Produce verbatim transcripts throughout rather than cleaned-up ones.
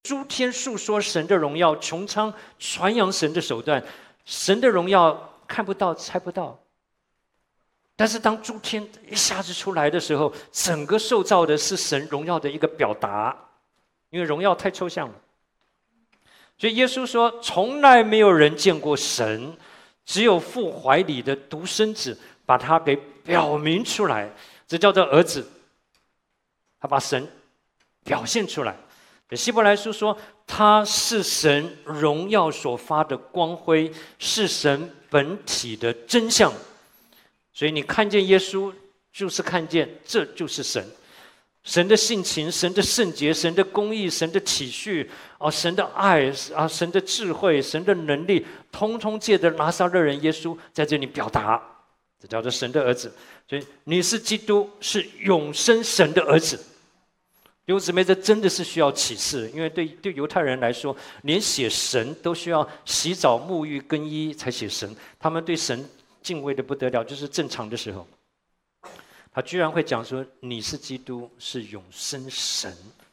诸天述说神的荣耀，穹苍传扬神的手段。神的荣耀看不到猜不到，但是当诸天一下子出来的时候，整个受造的是神荣耀的一个表达，因为荣耀太抽象了。所以耶稣说，从来没有人见过神，只有父怀里的独生子把他给表明出来，这叫做儿子。他把神表现出来。希伯来书说，他是神荣耀所发的光辉，是神本体的真相。所以你看见耶稣，就是看见这就是神。神的性情，神的圣洁，神的公义，神的体恤，啊，神的爱，啊，神的智慧，神的能力，通通借着拿撒勒人耶稣在这里表达，这叫做神的儿子。所以你是基督，是永生神的儿子。弟兄姊妹，这真的是需要启示，因为对对犹太人来说，连写神都需要洗澡、沐浴、更衣才写神，他们对神敬畏的不得了，就是正常的时候。他居然会讲说你是基督，是永生神，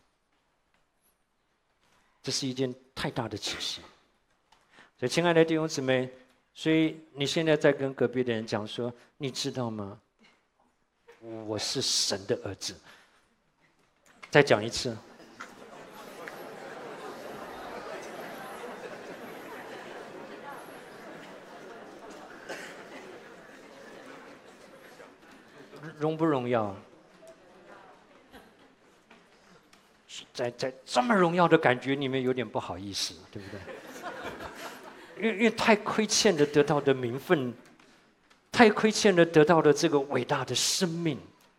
这是一件太大的启示。所以亲爱的弟兄姊妹，所以你现在在跟隔壁的人讲说，你知道吗？我是神的儿子。再讲一次。荣不荣耀？在在这么荣耀的感觉里面，有点不好意思，对不对？因为因为太亏欠了得到的名分，太亏欠了得到的这个伟大的生命。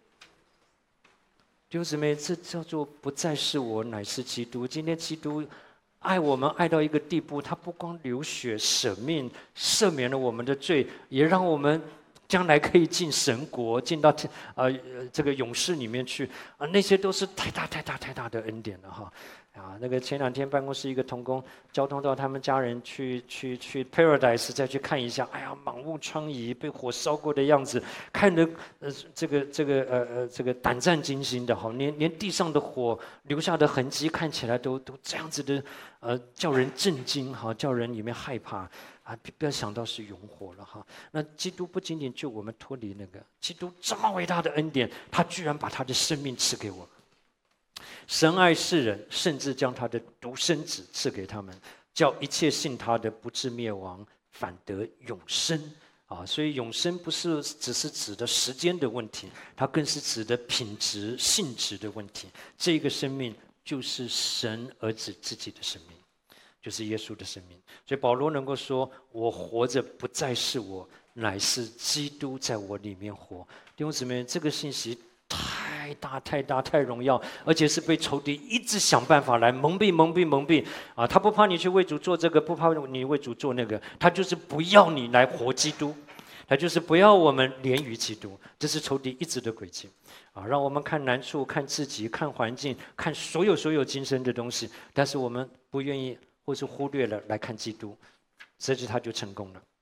弟兄姊妹，这叫做不再是我，乃是基督。今天基督爱我们爱到一个地步，他不光流血舍命，赦免了我们的罪，也让我们将来可以进神国，进到呃这个勇士里面去啊，那些都是太大太大太大的恩典了哈。啊，那个前两天办公室一个同工交通到他们家人去去去 Paradise 再去看一下，哎呀，满目疮痍，被火烧过的样子，看得呃这个这个呃呃这个胆战惊心的哈，连连地上的火留下的痕迹看起来都都这样子的，呃，叫人震惊哈，叫人里面害怕啊，不要想到是永火了哈。那基督不仅仅救我们脱离那个，基督这么伟大的恩典，他居然把他的生命赐给我们。神爱世人，甚至将他的独生子赐给他们，叫一切信他的不至灭亡，反得永生啊！所以永生不是只是指的时间的问题，它更是指的品质、性质的问题。这个生命就是神儿子自己的生命，就是耶稣的生命。所以保罗能够说：“我活着不再是我，乃是基督在我里面活。”弟兄姊妹，这个信息太大太大太荣耀，而且是被仇敌一直想办法来蒙蔽蒙蔽蒙蔽啊！他不怕你去为主做这个，不怕你为主做那个，他就是不要你来活基督，他就是不要我们连于基督。这是仇敌一直的轨迹啊！让我们看难处，看自己，看环境，看所有所有今生的东西，但是我们不愿意或是忽略了来看基督，这就他就成功了。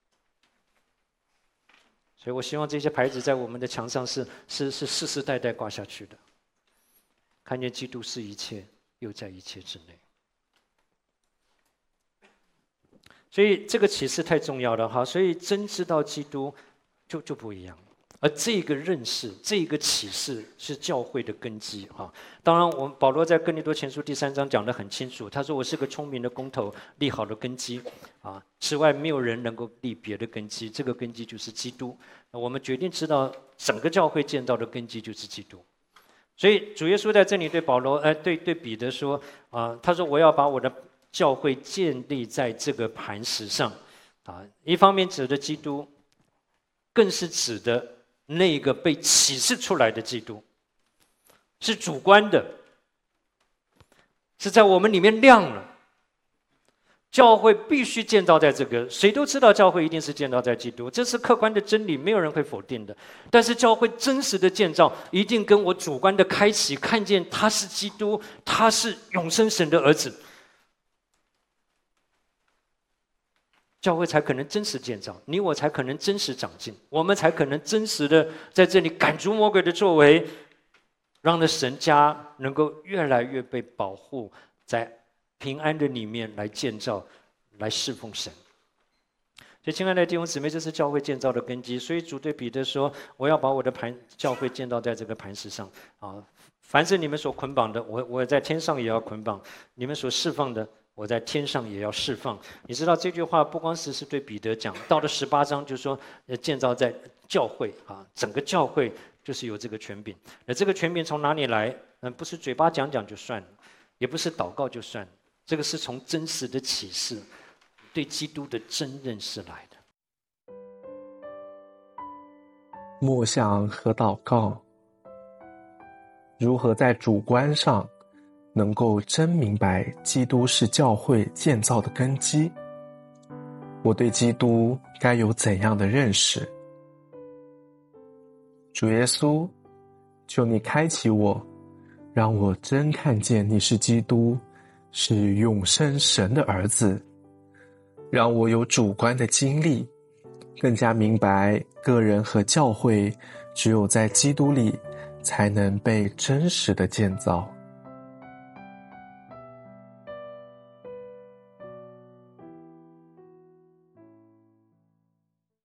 所以我希望这些牌子在我们的墙上是是是世世代代挂下去的，看见基督是一切，又在一切之内。所以这个启示太重要了哈，所以真知道基督就就不一样。而这个认识，这个启示是教会的根基哈。当然，我们保罗在哥林多前书第三章讲得很清楚，他说：“我是个聪明的工头，立好了根基啊，此外没有人能够立别的根基，这个根基就是基督。”我们决定知道，整个教会建造的根基就是基督。所以主耶稣在这里对保罗，呃，对对彼得说啊，他说：“我要把我的教会建立在这个磐石上。”啊，一方面指的基督，更是指的那个被启示出来的基督，是主观的，是在我们里面亮了。教会必须建造在这个，谁都知道教会一定是建造在基督，这是客观的真理，没有人会否定的。但是教会真实的建造，一定跟我主观的开启，看见他是基督，他是永生神的儿子，教会才可能真实建造，你我才可能真实长进，我们才可能真实的在这里赶逐魔鬼的作为，让的神家能够越来越被保护，在平安的里面来建造，来侍奉神。所以，亲爱的弟兄姊妹，这是教会建造的根基。所以主对彼得说：“我要把我的磐教会建造在这个磐石上啊！凡是你们所捆绑的，我我在天上也要捆绑；你们所释放的，我在天上也要释放。”你知道这句话不光是是对彼得讲，到了十八章就说要建造在教会啊，整个教会就是有这个权柄。那这个权柄从哪里来？嗯，不是嘴巴讲讲就算了，也不是祷告就算了，这个是从真实的启示。对基督的真认识来的。 默想和祷告，如何在主观上能够真明白基督是教会建造的根基？我对基督该有怎样的认识？主耶稣，求你开启我，让我真看见你是基督，是永生神的儿子，让我有主观的经历，更加明白个人和教会只有在基督里才能被真实的建造。